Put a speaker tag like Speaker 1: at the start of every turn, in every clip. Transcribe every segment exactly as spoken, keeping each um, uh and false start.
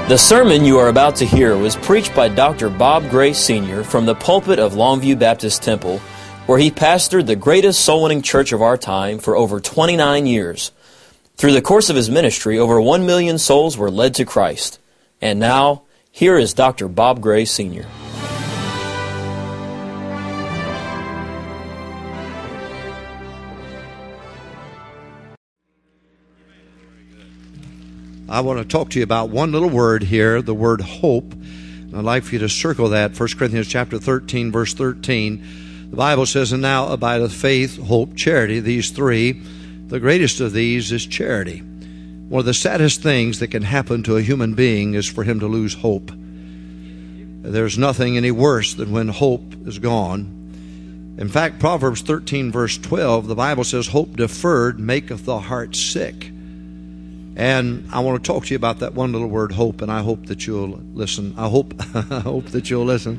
Speaker 1: The sermon you are about to hear was preached by Doctor Bob Gray Senior from the pulpit of Longview Baptist Temple, where he pastored the greatest soul-winning church of our time for over twenty-nine years. Through the course of his ministry, over one million souls were led to Christ. And now, here is Doctor Bob Gray Senior
Speaker 2: I want to talk to you about one little word here, the word hope. I'd like for you to circle that. First Corinthians chapter thirteen, verse thirteen. The Bible says, "And now abideth faith, hope, charity," these three. The greatest of these is charity. One of the saddest things that can happen to a human being is for him to lose hope. There's nothing any worse than when hope is gone. In fact, Proverbs thirteen, verse twelve, the Bible says, "Hope deferred maketh the heart sick." And I want to talk to you about that one little word, hope, and I hope that you'll listen. I hope I hope that you'll listen.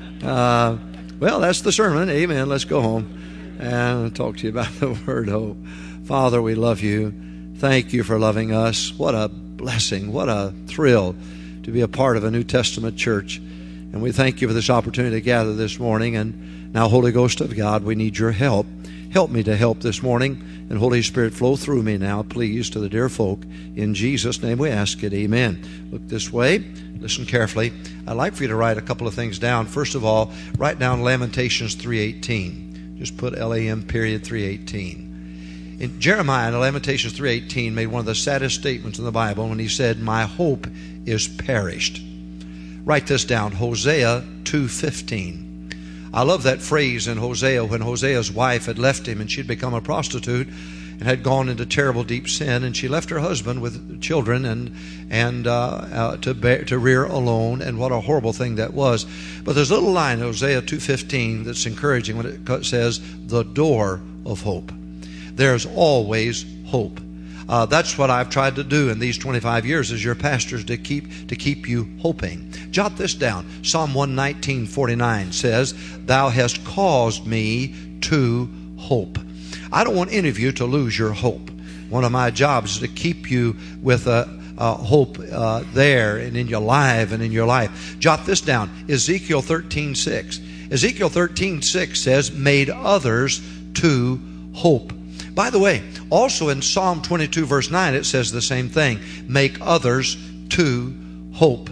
Speaker 2: Uh, well, that's the sermon. Amen. Let's go home and talk to you about the word hope. Father, we love you. Thank you for loving us. What a blessing. What a thrill to be a part of a New Testament church. And we thank you for this opportunity to gather this morning. And now, Holy Ghost of God, we need your help. Help me to help this morning. And Holy Spirit, flow through me now, please, to the dear folk. In Jesus' name we ask it. Amen. Look this way. Listen carefully. I'd like for you to write a couple of things down. First of all, write down Lamentations three eighteen. Just put L A M period three eighteen. In Jeremiah, in Lamentations three eighteen, made one of the saddest statements in the Bible when he said, "My hope is perished." Write this down. Hosea two fifteen. I love that phrase in Hosea when Hosea's wife had left him and she'd become a prostitute and had gone into terrible deep sin, and she left her husband with children and and uh, uh, to bear, to rear alone, and what a horrible thing that was. But there's a little line in Hosea two fifteen that's encouraging when it says, "The door of hope." There's always hope. Uh, that's what I've tried to do in these twenty-five years as your pastors, to keep to keep you hoping. Jot this down. Psalm one nineteen forty-nine says, "Thou hast caused me to hope." I don't want any of you to lose your hope. One of my jobs is to keep you with a, a hope uh, there and in your life and in your life. Jot this down. Ezekiel thirteen six. Ezekiel thirteen six says, "Made others to hope." By the way, also in Psalm twenty-two, verse nine, it says the same thing. Make others to hope.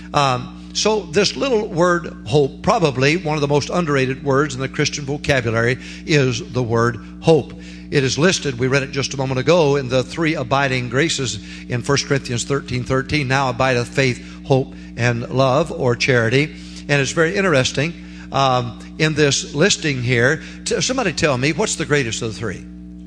Speaker 2: Um, so this little word hope, probably one of the most underrated words in the Christian vocabulary, is the word hope. It is listed, we read it just a moment ago, in the three abiding graces in First Corinthians thirteen thirteen. Now abideth faith, hope, and love, or charity. And it's very interesting um, in this listing here. Somebody tell me, what's the greatest of the three?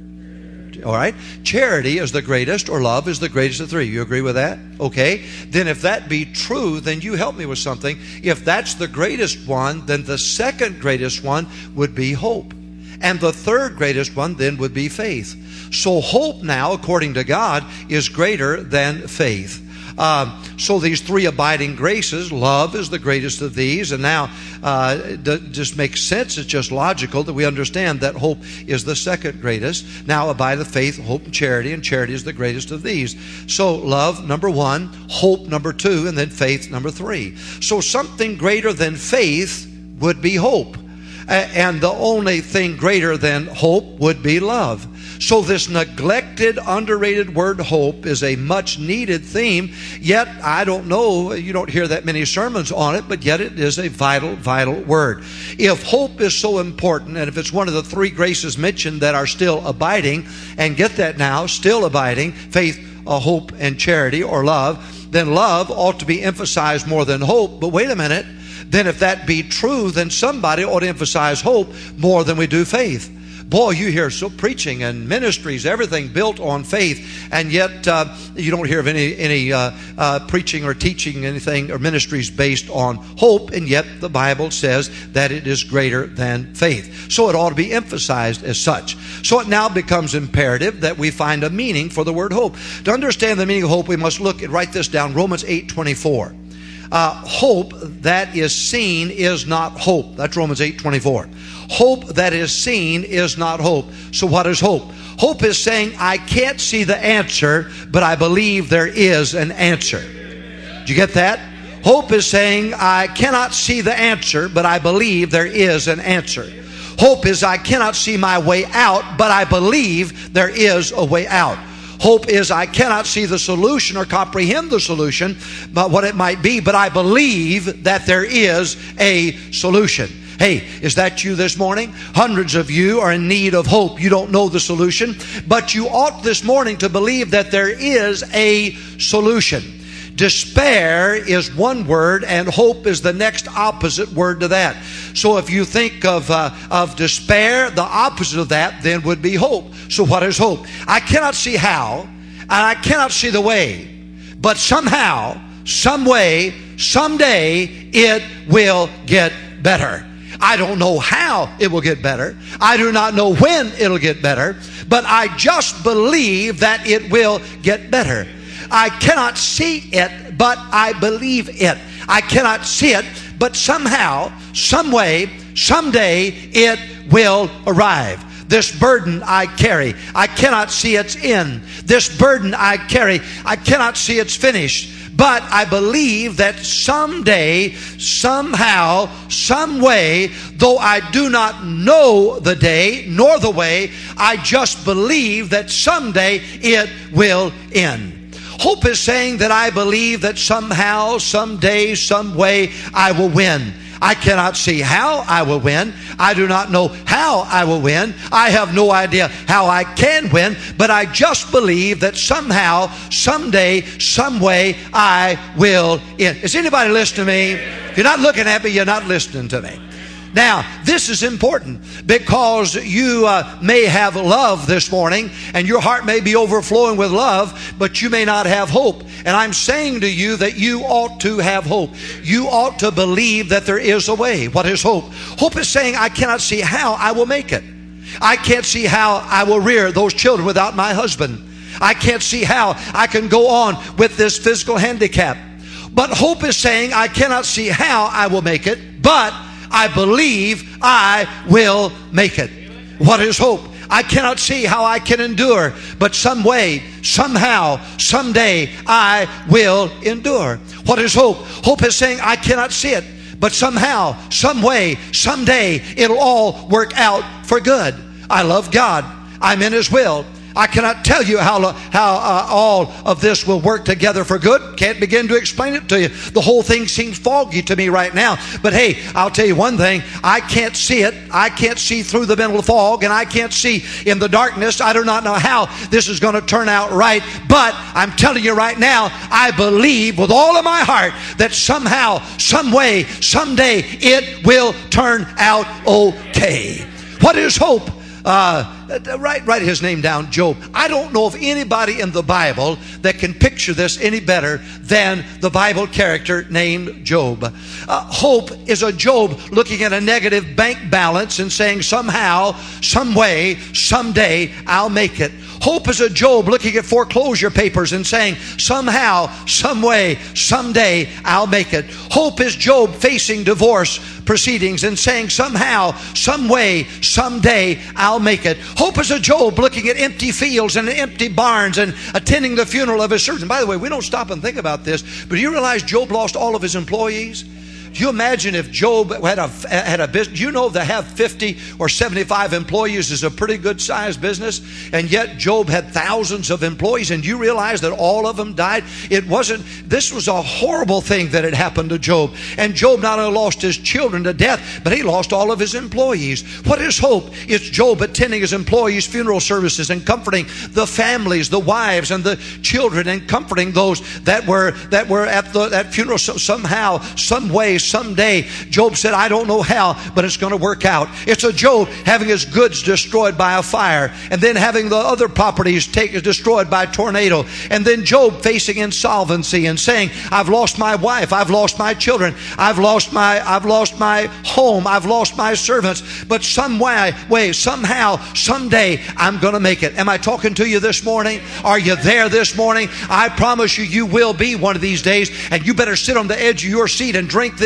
Speaker 2: All right. Charity is the greatest, or love is the greatest of three. You agree with that? Okay. Then if that be true, then you help me with something. If that's the greatest one, then the second greatest one would be hope. And the third greatest one then would be faith. So hope now, according to God, is greater than faith. Um, so these three abiding graces, love is the greatest of these, and now uh, it just makes sense. It's just logical that we understand that hope is the second greatest. Now abideth faith, hope, and charity, and charity is the greatest of these. So love, number one, hope, number two, and then faith, number three. So something greater than faith would be hope. And the only thing greater than hope would be love. So this neglected, underrated word hope is a much needed theme. Yet, I don't know, you don't hear that many sermons on it, but yet it is a vital, vital word. If hope is so important, and if it's one of the three graces mentioned that are still abiding, and get that now, still abiding, faith, uh, hope, and charity, or love, then love ought to be emphasized more than hope. But wait a minute. Then if that be true, then somebody ought to emphasize hope more than we do faith. Boy, you hear so preaching and ministries, everything built on faith, and yet uh, you don't hear of any any uh, uh, preaching or teaching anything or ministries based on hope, and yet the Bible says that it is greater than faith. So it ought to be emphasized as such. So it now becomes imperative that we find a meaning for the word hope. To understand the meaning of hope, we must look and write this down. Romans eight twenty-four. Uh, hope that is seen is not hope. That's Romans eight twenty-four. Hope that is seen is not hope. So what is hope? Hope is saying, I can't see the answer, but I believe there is an answer. Did you get that? Hope is saying, I cannot see the answer, but I believe there is an answer. Hope is, I cannot see my way out, but I believe there is a way out. Hope is, I cannot see the solution or comprehend the solution, but what it might be, but I believe that there is a solution. Hey, is that you this morning? Hundreds of you are in need of hope. You don't know the solution, but you ought this morning to believe that there is a solution. Despair is one word, and hope is the next opposite word to that. So if you think of uh, of despair, the opposite of that then would be hope. So what is hope? I cannot see how, and I cannot see the way, but somehow, some way, someday it will get better. I don't know how it will get better. I do not know when it'll get better, but I just believe that it will get better. I cannot see it, but I believe it. I cannot see it, but somehow, some way, someday it will arrive. This burden I carry, I cannot see its end. This burden I carry, I cannot see its finish. But I believe that someday, somehow, some way, though I do not know the day nor the way, I just believe that someday it will end. Hope is saying that I believe that somehow, someday, some way, I will win. I cannot see how I will win. I do not know how I will win. I have no idea how I can win, but I just believe that somehow, someday, some way, I will win. Is anybody listening to me? If you're not looking at me, you're not listening to me. Now, this is important because you uh, may have love this morning and your heart may be overflowing with love, but you may not have hope. And I'm saying to you that you ought to have hope. You ought to believe that there is a way. What is hope? Hope is saying, I cannot see how I will make it. I can't see how I will rear those children without my husband. I can't see how I can go on with this physical handicap. But hope is saying, I cannot see how I will make it, but I believe I will make it. What is hope? I cannot see how I can endure, but some way, somehow, someday I will endure. What is hope? Hope is saying I cannot see it, but somehow, some way, someday it'll all work out for good. I love God. I'm in His will. I cannot tell you how, how uh, all of this will work together for good. Can't begin to explain it to you. The whole thing seems foggy to me right now. But hey, I'll tell you one thing. I can't see it. I can't see through the mental fog, and I can't see in the darkness. I do not know how this is going to turn out right. But I'm telling you right now, I believe with all of my heart that somehow, some way, someday it will turn out okay. What is hope? Uh, write, write his name down, Job. I don't know of anybody in the Bible that can picture this any better than the Bible character named Job. Uh, hope is a Job looking at a negative bank balance and saying, somehow, some way, someday, I'll make it. Hope is a Job looking at foreclosure papers and saying, somehow, some way, someday, I'll make it. Hope is Job facing divorce proceedings and saying, somehow, some way, someday, I'll make it. Hope is a Job looking at empty fields and empty barns and attending the funeral of his servant. By the way, we don't stop and think about this, but do you realize Job lost all of his employees? Do you imagine if Job had a, had a business? You know, to have fifty or seventy-five employees is a pretty good sized business. And yet Job had thousands of employees. And you realize that all of them died? It wasn't, this was a horrible thing that had happened to Job. And Job not only lost his children to death, but he lost all of his employees. What is hope? It's Job attending his employees' funeral services and comforting the families, the wives and the children, and comforting those that were, that were at the, that funeral. So somehow, some way, someday, Job said, I don't know how, but it's going to work out. It's a Job having his goods destroyed by a fire, and then having the other properties taken destroyed by a tornado, and then Job facing insolvency and saying, I've lost my wife, I've lost my children, I've lost my I've lost my home, I've lost my servants, but some way, way somehow, someday, I'm going to make it. Am I talking to you this morning? Are you there this morning? I promise you, you will be one of these days, and you better sit on the edge of your seat and drink this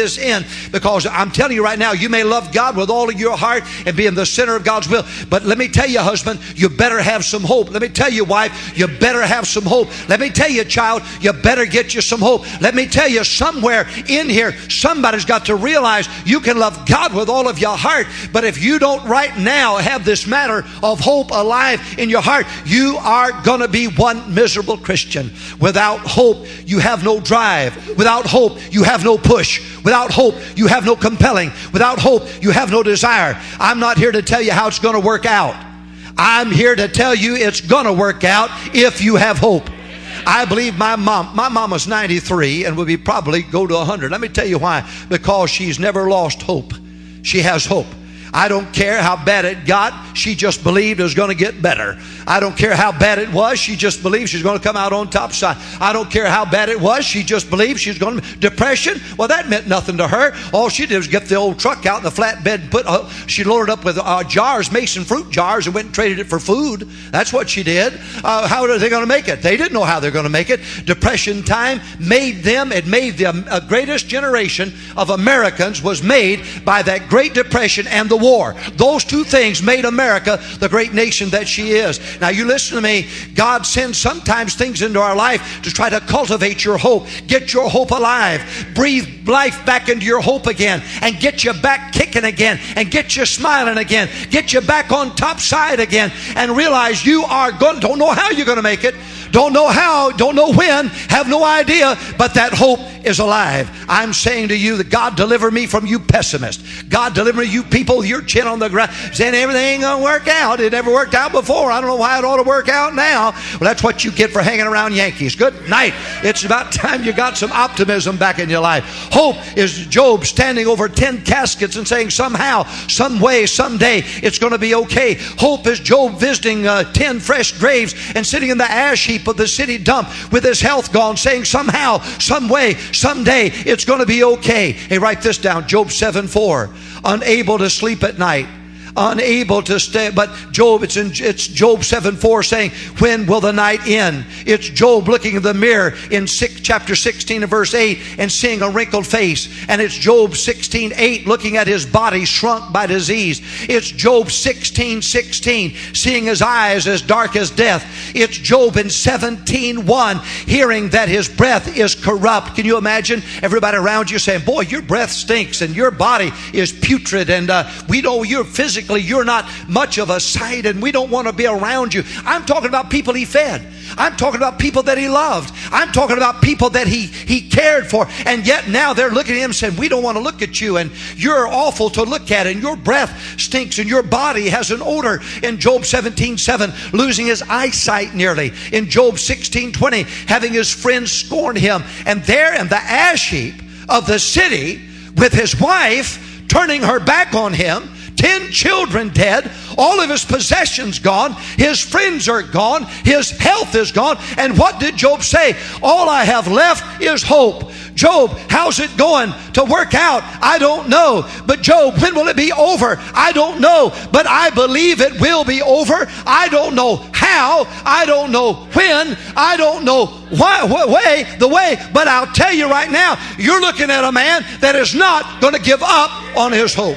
Speaker 2: this in, because I'm telling you right now, you may love God with all of your heart and be in the center of God's will. But let me tell you, husband, you better have some hope. Let me tell you, wife, you better have some hope. Let me tell you, child, you better get you some hope. Let me tell you, somewhere in here, somebody's got to realize you can love God with all of your heart, but if you don't right now have this matter of hope alive in your heart, you are going to be one miserable Christian. Without hope, you have no drive. Without hope, you have no push. Without hope, you have no compelling. Without hope, you have no desire. I'm not here to tell you how it's going to work out. I'm here to tell you it's going to work out if you have hope. I believe my mom, my mom was ninety-three and will be probably go to one hundred. Let me tell you why. Because she's never lost hope. She has hope. I don't care how bad it got. She just believed it was going to get better. I don't care how bad it was. She just believed she's going to come out on top side. I don't care how bad it was. She just believed she was going to... Depression? Well, that meant nothing to her. All she did was get the old truck out in the flatbed and put... Uh, she loaded up with uh, jars, Mason fruit jars, and went and traded it for food. That's what she did. Uh, how are they going to make it? They didn't know how they're going to make it. Depression time made them... It made the uh, greatest generation of Americans was made by that Great Depression and the war. Those two things made America the great nation that she is. Now you listen to me. God sends sometimes things into our life to try to cultivate your hope. Get your hope alive. Breathe life back into your hope again and get you back kicking again and get you smiling again. Get you back on top side again and realize you are going, don't know how you're going to make it. Don't know how, don't know when, have no idea, but that hope is alive. I'm saying to you that God deliver me from you pessimists. God deliver you people, your chin on the ground, saying everything ain't going to work out. It never worked out before. I don't know why it ought to work out now. Well, that's what you get for hanging around Yankees. Good night. It's about time you got some optimism back in your life. Hope is Job standing over ten caskets and saying somehow, some way, someday, it's going to be okay. Hope is Job visiting uh, ten fresh graves and sitting in the ash heap of the city dump with his health gone, saying somehow, some way, someday it's going to be okay. Hey, write this down. Job seven four. Unable to sleep at night. Unable to stay, but Job, it's in it's Job seven four saying, when will the night end? It's Job looking in the mirror in six, chapter sixteen and verse eight and seeing a wrinkled face. And it's Job sixteen eight looking at his body shrunk by disease. It's Job sixteen sixteen seeing his eyes as dark as death. It's Job in seventeen one hearing that his breath is corrupt. Can you imagine everybody around you saying, boy, your breath stinks and your body is putrid and uh, we know you're physically you're not much of a sight and we don't want to be around you. I'm talking about people he fed. I'm talking about people that he loved. I'm talking about people that he, he cared for. And yet now they're looking at him saying, we don't want to look at you and you're awful to look at and your breath stinks and your body has an odor. In Job seventeen seven, losing his eyesight nearly. In Job sixteen twenty, having his friends scorn him. And there in the ash heap of the city with his wife turning her back on him, ten children dead, all of his possessions gone, his friends are gone, his health is gone. And what did Job say? All I have left is hope. Job, how's it going to work out? I don't know. But Job, when will it be over? I don't know. But I believe it will be over. I don't know how. I don't know when. I don't know why, what way, the way. But I'll tell you right now, you're looking at a man that is not going to give up on his hope.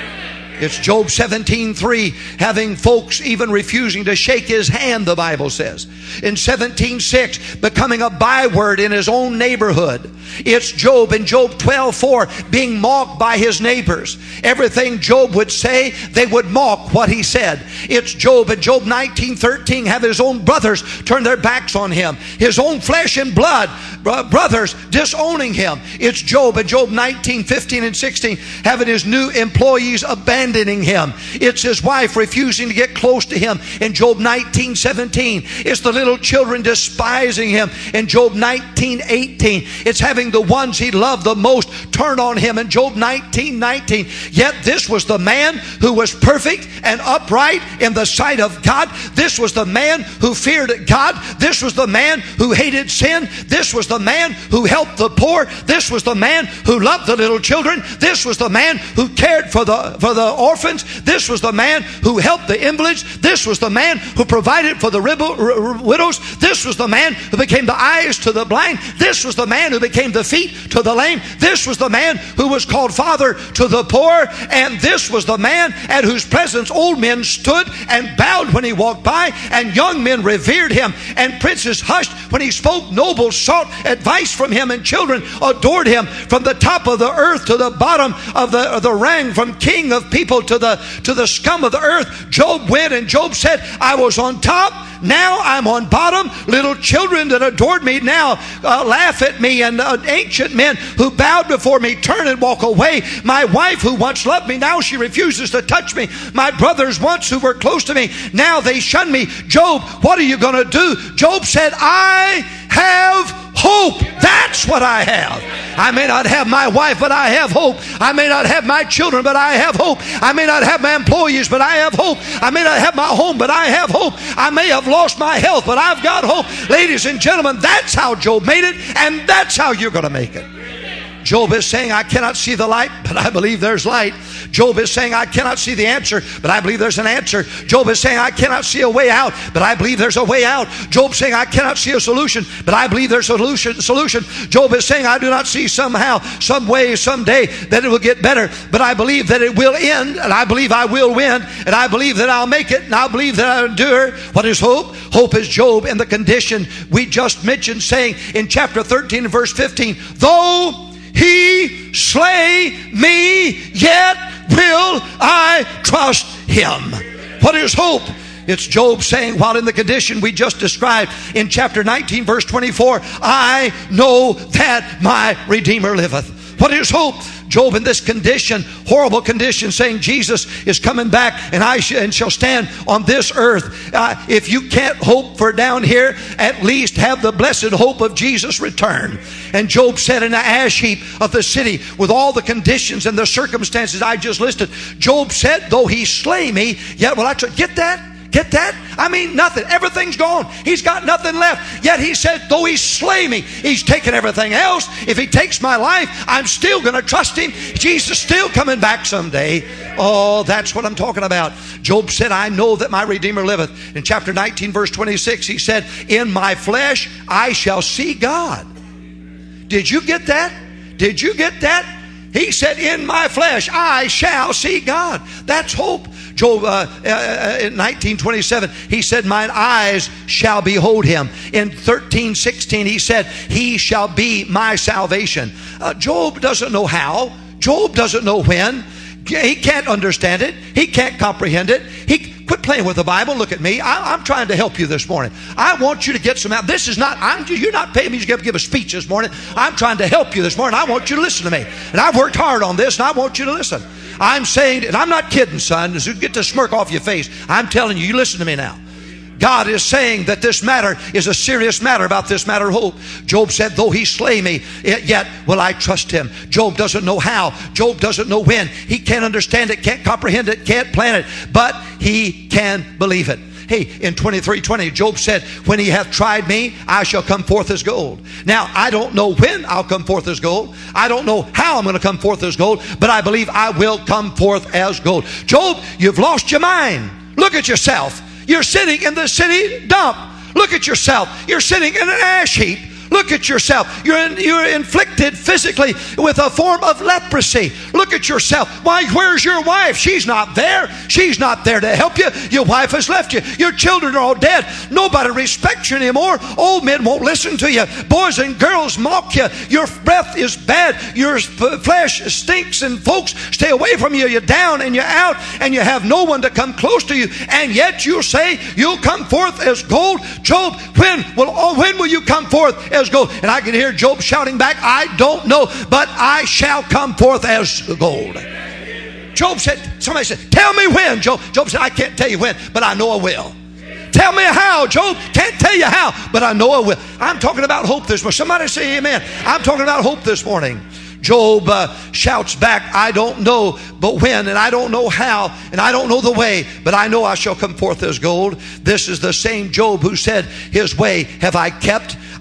Speaker 2: It's Job seventeen three, having folks even refusing to shake his hand, the Bible says. In seventeen six, becoming a byword in his own neighborhood. It's Job in Job twelve four, being mocked by his neighbors. Everything Job would say, they would mock what he said. It's Job in Job nineteen thirteen, having his own brothers turn their backs on him. His own flesh and blood brothers disowning him. It's Job in Job nineteen fifteen and sixteen, having his new employees abandon him. It's his wife refusing to get close to him in Job nineteen seventeen. It's the little children despising him in Job nineteen eighteen. It's having the ones he loved the most turn on him in Job nineteen nineteen. Yet this was the man who was perfect and upright in the sight of God. This was the man who feared God. This was the man who hated sin. This was the man who helped the poor. This was the man who loved the little children. This was the man who cared for the for the orphans. This was the man who helped the invalids. This was the man who provided for the widows. This was the man who became the eyes to the blind. This was the man who became the feet to the lame. This was the man who was called father to the poor. And this was the man at whose presence old men stood and bowed when he walked by, and young men revered him, and princes hushed when he spoke. Nobles sought advice from him, and children adored him. From the top of the earth to the bottom of the, of the rang, from king of people to the to the scum of the earth, Job went, and Job said, I was on top, now I'm on bottom. Little children that adored me now uh, laugh at me, and uh, ancient men who bowed before me turn and walk away. My wife who once loved me, now she refuses to touch me. My brothers once who were close to me, now they shun me. Job, what are you going to do? Job said, I have hope. That's what I have. I may not have my wife, but I have hope. I may not have my children, but I have hope. I may not have my employees, but I have hope. I may not have my home, but I have hope. I may have lost my health, but I've got hope. Ladies and gentlemen, that's how Job made it, and that's how you're going to make it. Job is saying, I cannot see the light, but I believe there's light. Job is saying, I cannot see the answer, but I believe there's an answer. Job is saying, I cannot see a way out, but I believe there's a way out. Job saying, I cannot see a solution, but I believe there's a solution. solution. Job is saying, I do not see somehow, some way, someday that it will get better, but I believe that it will end, and I believe I will win, and I believe that I'll make it, and I believe that I'll endure. What is hope? Hope is Job in the condition we just mentioned, saying in chapter thirteen and verse fifteen, though he slay me, yet will I trust him. What is hope? It's Job saying, while in the condition we just described in chapter nineteen verse twenty-four, I know that my Redeemer liveth. What is hope? Job in this condition, horrible condition, saying Jesus is coming back, and I sh- and shall stand on this earth. Uh, if you can't hope for down here, at least have the blessed hope of Jesus' return. And Job said, in the ash heap of the city, with all the conditions and the circumstances I just listed, Job said, though he slay me, yet will I trust. Get that? Get that? I mean, nothing. Everything's gone. He's got nothing left. Yet he said, though he slay me, he's taken everything else. If he takes my life, I'm still going to trust him. Jesus still coming back someday. Oh, that's what I'm talking about. Job said, I know that my Redeemer liveth. In chapter nineteen, verse twenty-six, he said, in my flesh I shall see God. Did you get that? Did you get that? He said, in my flesh I shall see God. That's hope. Job uh, uh, in nineteen twenty-seven, he said, mine eyes shall behold him. In thirteen sixteen, he said, he shall be my salvation. Uh, Job doesn't know how. Job doesn't know when. He can't understand it. He can't comprehend it. He quit playing with the Bible. Look at me. I, I'm trying to help you this morning. I want you to get some out. This is not, I'm, you're not paying me to give, give a speech this morning. I'm trying to help you this morning. I want you to listen to me. And I've worked hard on this, and I want you to listen. I'm saying, and I'm not kidding, son. So get the smirk off your face. I'm telling you, you listen to me now. God is saying that this matter is a serious matter about this matter of hope. Job said, though he slay me, yet will I trust him. Job doesn't know how. Job doesn't know when. He can't understand it, can't comprehend it, can't plan it, but he can believe it. Hey, in twenty-three twenty, Job said, when he hath tried me, I shall come forth as gold. Now, I don't know when I'll come forth as gold. I don't know how I'm going to come forth as gold, but I believe I will come forth as gold. Job, you've lost your mind. Look at yourself. You're sitting in the city dump. Look at yourself. You're sitting in an ash heap. Look at yourself. You're, in, you're inflicted physically with a form of leprosy. Look at yourself. Why, where's your wife? She's not there. She's not there to help you. Your wife has left you. Your children are all dead. Nobody respects you anymore. Old men won't listen to you. Boys and girls mock you. Your breath is bad. Your flesh stinks, and folks stay away from you. You're down and you're out, and you have no one to come close to you. And yet you say you'll come forth as gold. Job, when will, oh, when will you come forth as gold? And I can hear Job shouting back, I don't know, but I shall come forth as gold. Job said, somebody said, tell me when. Job, Job said, I can't tell you when, but I know I will. Tell me how, Job. Can't tell you how, but I know I will. I'm talking about hope this morning. Somebody say amen. I'm talking about hope this morning. Job uh, shouts back, I don't know but when, and I don't know how, and I don't know the way, but I know I shall come forth as gold. This is the same Job who said, his way have I kept.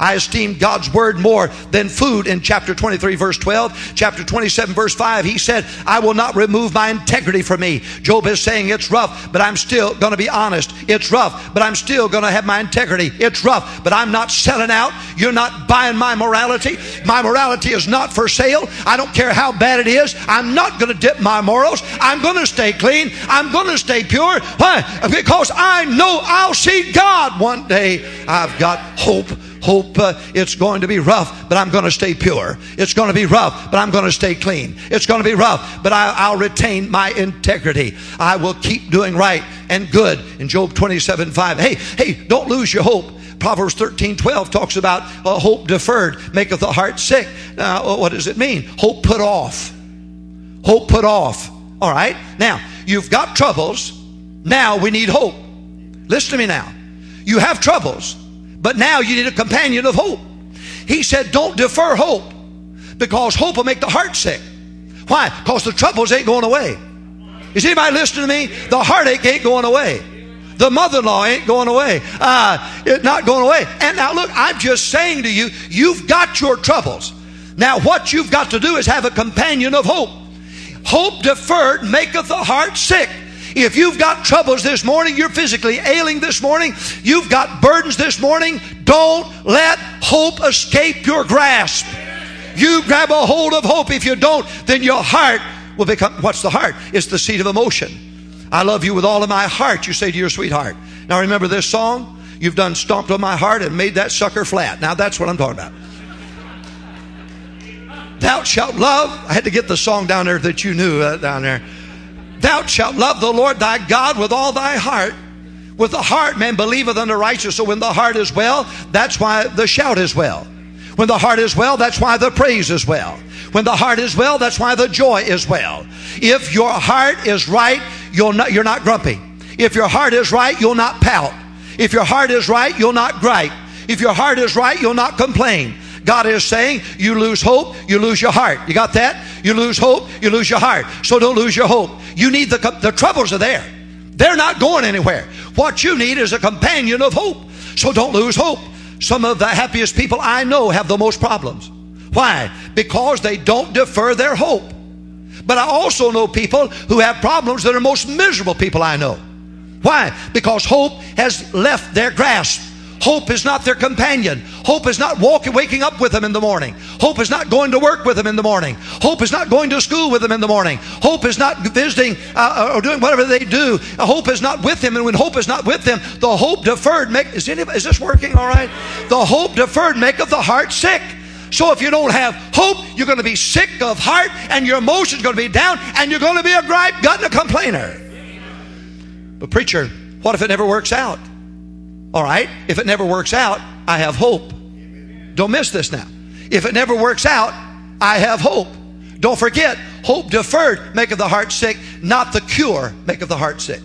Speaker 2: I esteem God's word more than food in chapter twenty-three, verse twelve. Chapter twenty-seven, verse five, he said, I will not remove my integrity from me. Job is saying it's rough, but I'm still going to be honest. It's rough, but I'm still going to have my integrity. It's rough, but I'm not selling out. You're not buying my morality. My morality is not for sale. I don't care how bad it is. I'm not going to dip my morals. I'm going to stay clean. I'm going to stay pure. Why? Because I know I'll see God one day. I've got hope. Hope uh, it's going to be rough, but I'm going to stay pure. It's going to be rough, but I'm going to stay clean. It's going to be rough, but I, I'll retain my integrity. I will keep doing right and good. In Job twenty-seven five, hey, hey, don't lose your hope. Proverbs thirteen twelve talks about uh, hope deferred maketh the heart sick. Now, what does it mean? Hope put off. Hope put off. All right. Now, you've got troubles. Now we need hope. Listen to me now. You have troubles, but now you need a companion of hope. He said, don't defer hope, because hope will make the heart sick. Why? Because the troubles ain't going away. Is anybody listening to me? The heartache ain't going away. The mother-in-law ain't going away. Uh, it's not going away. And now look, I'm just saying to you, you've got your troubles. Now what you've got to do is have a companion of hope. Hope deferred maketh the heart sick. If you've got troubles this morning, you're physically ailing this morning, you've got burdens this morning, don't let hope escape your grasp. You grab a hold of hope. If you don't, then your heart will become, what's the heart? It's the seat of emotion. I love you with all of my heart, you say to your sweetheart. Now remember this song? You've done stomped on my heart and made that sucker flat. Now that's what I'm talking about. Thou shalt love. I had to get the song down there that you knew uh, down there. Thou shalt love the Lord thy God with all thy heart. With the heart man believeth unto righteousness. So when the heart is well, that's why the shout is well. When the heart is well, that's why the praise is well. When the heart is well, that's why the joy is well. If your heart is right, you'll not, you're not grumpy. If your heart is right, you'll not pout. If your heart is right, you'll not gripe. If your heart is right, you'll not complain. God is saying, you lose hope, you lose your heart. You got that? You lose hope, you lose your heart. So don't lose your hope. You need the, the troubles are there. They're not going anywhere. What you need is a companion of hope. So don't lose hope. Some of the happiest people I know have the most problems. Why? Because they don't defer their hope. But I also know people who have problems that are most miserable people I know. Why? Because hope has left their grasp. Hope is not their companion. Hope is not walking, waking up with them in the morning. Hope is not going to work with them in the morning. Hope is not going to school with them in the morning. Hope is not visiting uh, or doing whatever they do. Hope is not with them. And when hope is not with them, the hope deferred make, is, anybody, is this working all right? The hope deferred maketh the heart sick. So if you don't have hope, you're going to be sick of heart, and your emotions are going to be down, and you're going to be a gripe, gut, and a complainer. But preacher, what if it never works out? All right, if it never works out, I have hope. Don't miss this now. If it never works out, I have hope. Don't forget, hope deferred maketh the heart sick, not the cure maketh the heart sick.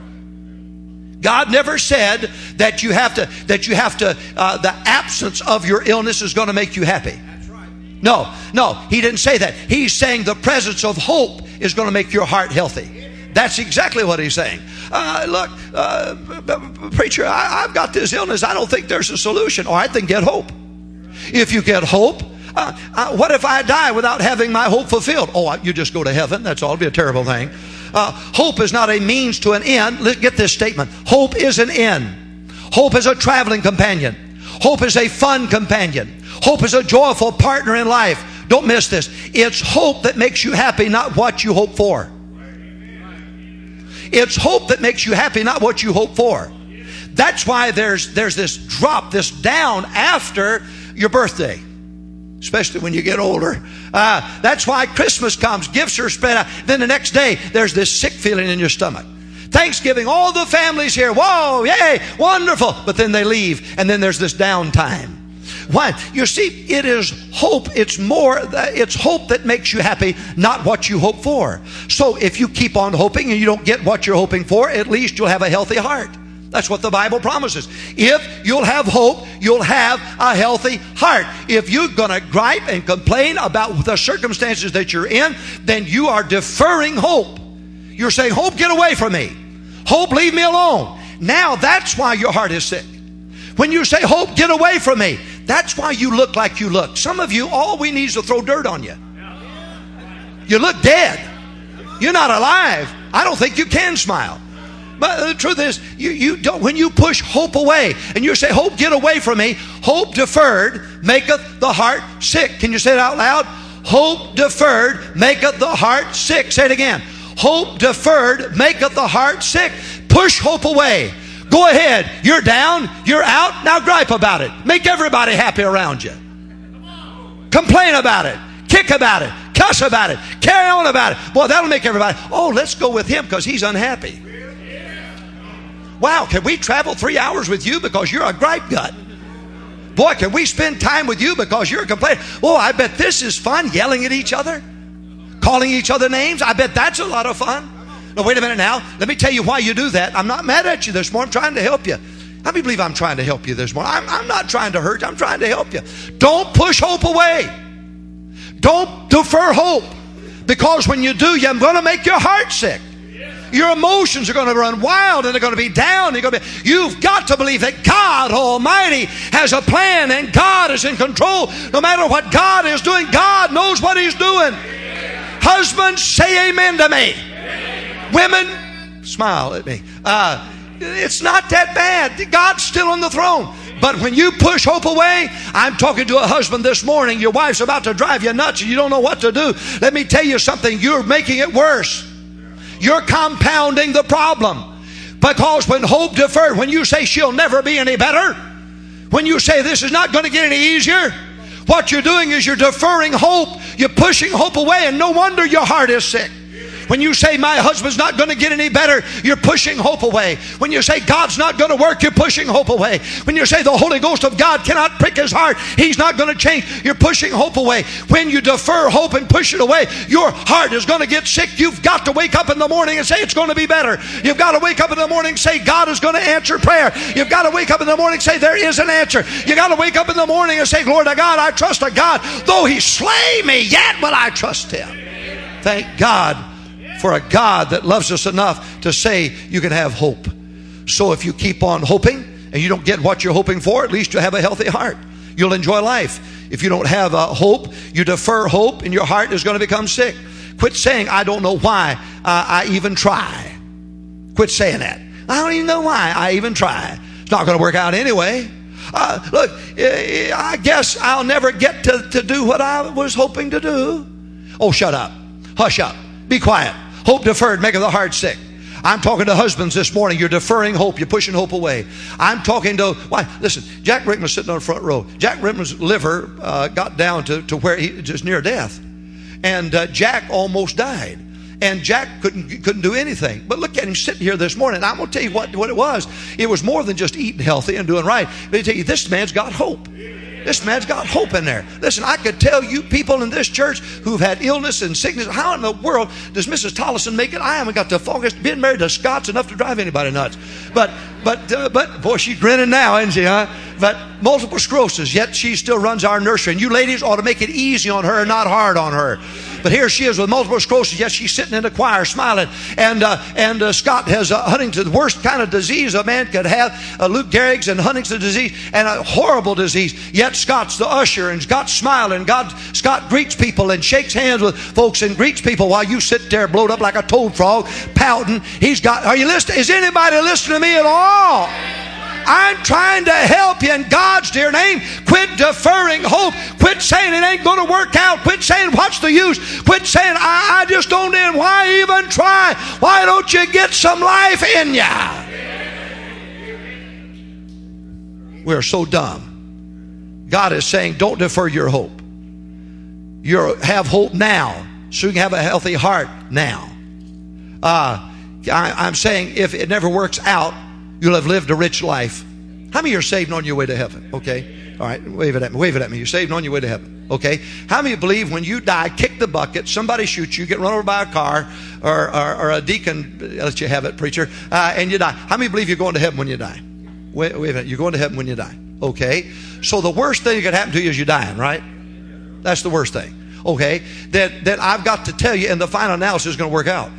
Speaker 2: God never said that you have to, that you have to, uh, the absence of your illness is going to make you happy. No, no, he didn't say that. He's saying the presence of hope is going to make your heart healthy. That's exactly what he's saying. Uh, look, uh, preacher, I, I've got this illness. I don't think there's a solution. All right, then get hope. If you get hope, uh, uh, what if I die without having my hope fulfilled? Oh, you just go to heaven. That's all. It'd be a terrible thing. Uh, hope is not a means to an end. Let's get this statement. Hope is an end. Hope is a traveling companion. Hope is a fun companion. Hope is a joyful partner in life. Don't miss this. It's hope that makes you happy, not what you hope for. It's hope that makes you happy, not what you hope for. That's why there's there's this drop, this down after your birthday, especially when you get older. Uh, that's why Christmas comes, gifts are spread out. Then the next day, there's this sick feeling in your stomach. Thanksgiving, all the families here, whoa, yay, wonderful. But then they leave, and then there's this downtime. Why? You see, it is hope. It's more, it's hope that makes you happy, not what you hope for. So if you keep on hoping and you don't get what you're hoping for, at least you'll have a healthy heart. That's what the Bible promises. If you'll have hope, you'll have a healthy heart. If you're going to gripe and complain about the circumstances that you're in, then you are deferring hope. You're saying, hope, get away from me. Hope, leave me alone. Now that's why your heart is sick. When you say, hope, get away from me, That's why you look like you look. Some of you, all we need is to throw dirt on you. You look dead. You're not alive. I don't think you can smile. But the truth is, you, you don't, when you push hope away and you say, hope, get away from me. Hope deferred maketh the heart sick. Can you say it out loud? Hope deferred maketh the heart sick. Say it again. Hope deferred maketh the heart sick. Push hope away. Go ahead. You're down. You're out. Now gripe about it. Make everybody happy around you. Complain about it. Kick about it. Cuss about it. Carry on about it. Boy, that'll make everybody, oh, let's go with him because he's unhappy. Wow, can we travel three hours with you because you're a gripe gut? Boy, can we spend time with you because you're complaining? Oh, I bet this is fun, yelling at each other, calling each other names. I bet that's a lot of fun. No, wait a minute now. Let me tell you why you do that. I'm not mad at you this morning. I'm trying to help you. How many believe I'm trying to help you this morning? I'm, I'm not trying to hurt you. I'm trying to help you. Don't push hope away. Don't defer hope. Because when you do, you're going to make your heart sick. Your emotions are going to run wild and they're going to be down. You're going to be, you've got to believe that God Almighty has a plan and God is in control. No matter what God is doing, God knows what He's doing. Husbands, say amen to me. Women, smile at me. Uh, it's not that bad. God's still on the throne. But when you push hope away, I'm talking to a husband this morning. Your wife's about to drive you nuts and you don't know what to do. Let me tell you something. You're making it worse. You're compounding the problem. Because when hope deferred, when you say she'll never be any better, when you say this is not going to get any easier, what you're doing is you're deferring hope. You're pushing hope away, and no wonder your heart is sick. When you say my husband's not going to get any better, you're pushing hope away. When you say God's not going to work, you're pushing hope away. When you say the Holy Ghost of God cannot prick his heart, He's not going to change, you're pushing hope away. When you defer hope and push it away, your heart is going to get sick. You've got to wake up in the morning and say it's going to be better. You've got to wake up in the morning and say God is going to answer prayer. You've got to wake up in the morning and say there is an answer. You've got to wake up in the morning and say, Lord God, I trust a God. Though He slay me, yet will I trust Him. Thank God for a God that loves us enough to say you can have hope. So if you keep on hoping and you don't get what you're hoping for, at least you'll have a healthy heart. You'll enjoy life. If you don't have a hope, you defer hope and your heart is going to become sick. Quit saying, I don't know why uh, I even try. Quit saying that. I don't even know why I even try. It's not going to work out anyway. Uh, look, I guess I'll never get to, to do what I was hoping to do. Oh, shut up. Hush up. Be quiet. Hope deferred maketh the heart sick. I'm talking to husbands this morning. You're deferring hope. You're pushing hope away. I'm talking to, why? Listen, Jack Rickman was sitting on the front row. Jack Rickman's liver uh, got down to, to where he just near death. And uh, Jack almost died. And Jack couldn't couldn't do anything. But look at him sitting here this morning. I'm going to tell you what, what it was. It was more than just eating healthy and doing right. Let me tell you, this man's got hope. This man's got hope in there. Listen, I could tell you people in this church who've had illness and sickness. How in the world does Missus Tollison make it? I haven't got the foggiest. Being married to Scott's enough to drive anybody nuts. But, but, uh, but, boy, she's grinning now, isn't she, huh? But multiple sclerosis, yet she still runs our nursery. And you ladies ought to make it easy on her and not hard on her. But here she is with multiple sclerosis, yet she's sitting in the choir smiling. And uh, and uh, Scott has uh, Huntington's, the worst kind of disease a man could have. Uh, Luke Gehrig's and Huntington's disease, and a horrible disease. Yet Scott's the usher, and Scott's smiling. God, Scott greets people and shakes hands with folks and greets people while you sit there blowed up like a toad frog, pouting. He's got, are you listening? Is anybody listening to me at all? I'm trying to help you in God's dear name. Quit deferring hope. Quit saying it ain't going to work out. Quit saying what's the use. Quit saying I, I just don't end. Why even try? Why don't you get some life in you? We're so dumb. God is saying don't defer your hope. You have hope now so you can have a healthy heart now. Uh, I, I'm saying if it never works out, you'll have lived a rich life. How many are saved and on your way to heaven? Okay. All right. Wave it at me. Wave it at me. You're saved and on your way to heaven. Okay. How many believe when you die, kick the bucket, somebody shoots you, get run over by a car, or, or, or a deacon lets you have it, preacher, uh, and you die? How many believe you're going to heaven when you die? Wait, wait a minute. You're going to heaven when you die. Okay. So the worst thing that could happen to you is you dying, right? That's the worst thing. Okay. That, that I've got to tell you, and the final analysis is going to work out.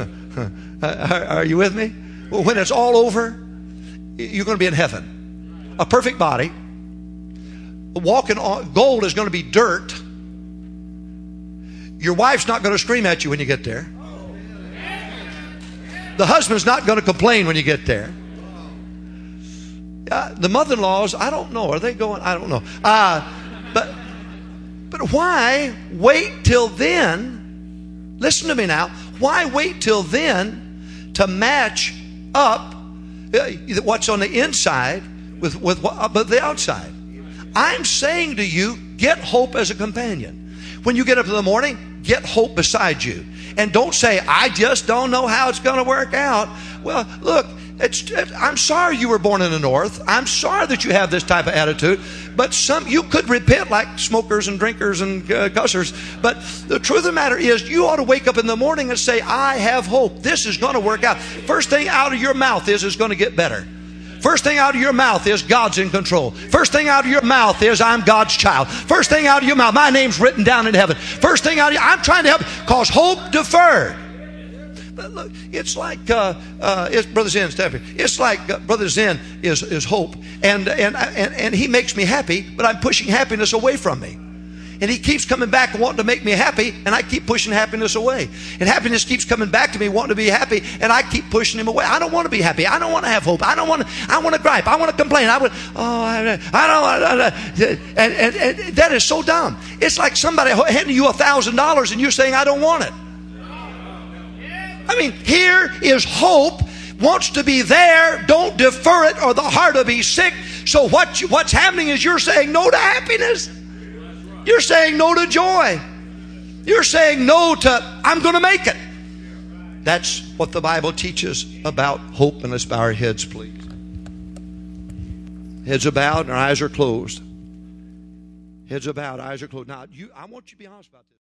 Speaker 2: are, are you with me? Well, when it's all over, you're going to be in heaven. a perfect body. Walking on gold is going to be dirt. Your wife's not going to scream at you when you get there. The husband's not going to complain when you get there. Uh, the mother-in-laws, I don't know. Are they going? I don't know. Uh, but, but why wait till then? Listen to me now. Why wait till then to match up what's on the inside with, with, with the outside? I'm saying to you, get hope as a companion. When you get up in the morning, get hope beside you. And don't say, I just don't know how it's going to work out. Well, look, it's, it, I'm sorry you were born in the North. I'm sorry that you have this type of attitude. But some you could repent like smokers and drinkers and uh, cussers. But the truth of the matter is, you ought to wake up in the morning and say, I have hope. This is going to work out. First thing out of your mouth is, it's going to get better. First thing out of your mouth is, God's in control. First thing out of your mouth is, I'm God's child. First thing out of your mouth, my name's written down in heaven. First thing out of your, I'm trying to help, because hope deferred. But look, it's like uh, uh, it's Brother Zen, Stephanie. It's like uh, Brother Zen is is hope, and and and and he makes me happy, but I'm pushing happiness away from me. And he keeps coming back and wanting to make me happy, and I keep pushing happiness away. And happiness keeps coming back to me wanting to be happy, and I keep pushing him away. I don't want to be happy. I don't want to have hope. I don't want to. I want to gripe. I want to complain. I would. Oh, I, I don't. I, and, and, and that is so dumb. It's like somebody handing you a thousand dollars, and you're saying, I don't want it. I mean, here is hope. Wants to be there. Don't defer it, or the heart will be sick. So what? You, what's happening is you're saying no to happiness. You're saying no to joy. You're saying no to, I'm going to make it. That's what the Bible teaches about hope. And let's bow our heads, please. Heads are bowed and our eyes are closed. Heads are bowed, eyes are closed. Now, you, I want you to be honest about this.